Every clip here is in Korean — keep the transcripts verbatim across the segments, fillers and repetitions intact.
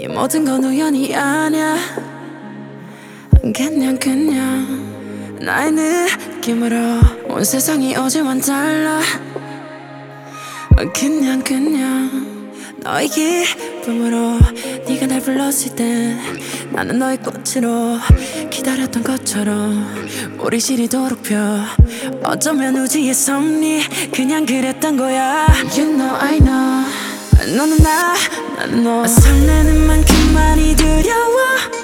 이 모든 건 우연이 아니야. 그냥 그냥 나의 느낌으로 온 세상이 어제와는 달라. 그냥 그냥 너의 기쁨으로 네가 날 불렀을 때 나는 너의 꽃으로 기다렸던 것처럼 우리 시리도록 펴. 어쩌면 우주의 섭리 그냥 그랬던 거야. You know I know 너는 나 난 너 설레는 만큼 많이 두려워.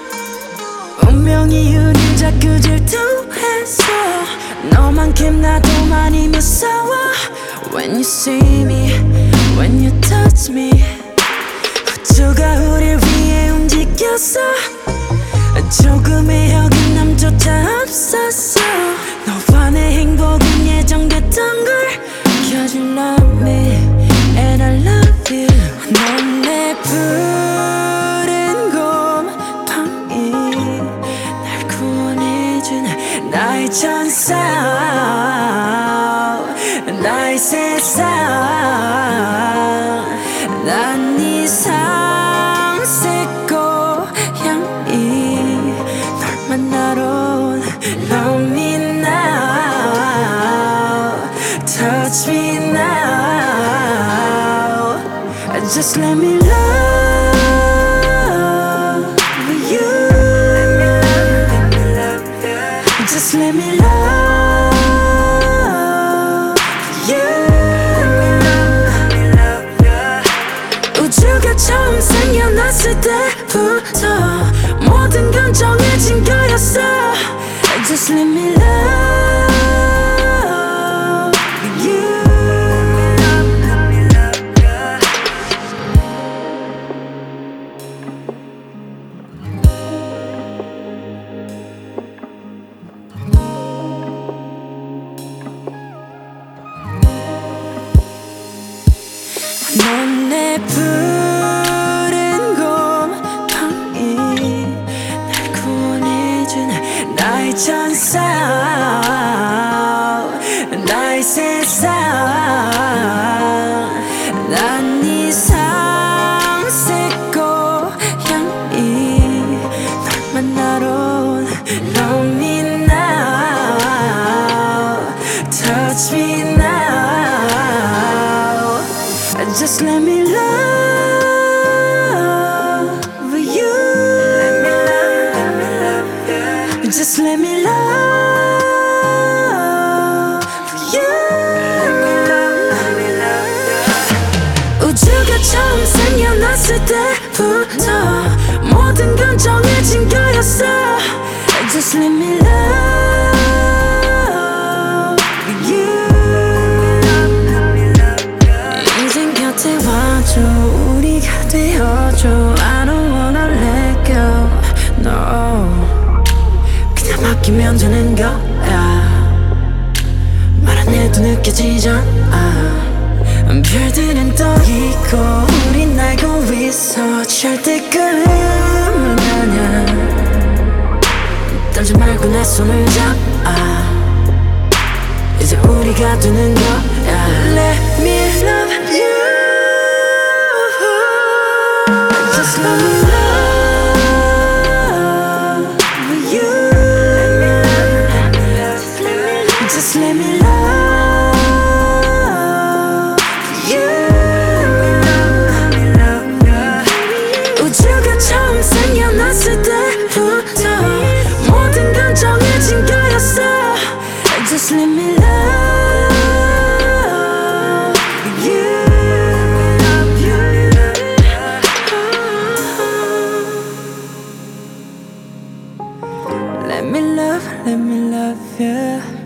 운명이 우릴 자꾸 질투했어. 너만큼 나도 많이 무서워. When you see me, when you touch me, 우주가 우릴 위해 움직였어. 조금의 어긋남조차 없었어. 너와 내 행복은 예정됐던 걸. Cause you love me and I love you. 넌 내 푸른 곰팡이 날 구원해준 나의 천사 나의 세상. 난 네 상색 고향이 널 만나러 온 Love me now, touch me now. Just let me love you. Just let me love you. 우주가 처음 생겨났을 때부터 모든 건 정해진 거였어. Just let me love you. 넌 내 푸른 곰팡이 날 구원해준 나의 천사 나의 세상. 난 네 상색 고향이 널 만나러 온 Love me now, touch me now. Just let me love you. Just let me love you. 우주가 처음 생겨났을 때부터 모든 건 정해진 거였어. Just let me love you. 인생 곁에 와줘 우리가 되어줘. I don't wanna let go, no. 그냥 맡기면 되는 거야. 말 안 해도 느껴지잖아. 별들은 떠 있고 우린 날고 있어. 절대 꿈은 아냐. 떨지 말고 내 손을 잡아. 이제 우리가 되는 거야. Let me love you. Just let me love you. Just let me love you. 우주가 처음 생겨났을 때부터 모든 건 정해진 거였어. Just let me love you. Let me love, let me love you.